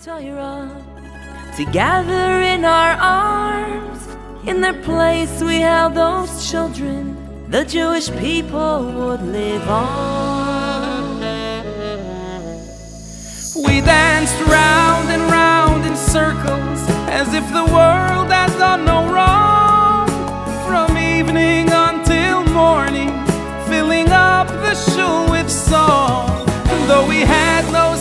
Torah, to gather in our arms. In their place we held those children, the Jewish people would live on. We danced round and round in circles, as if the world had done no wrong. From evening until morning, filling up the shul with song. Though we had no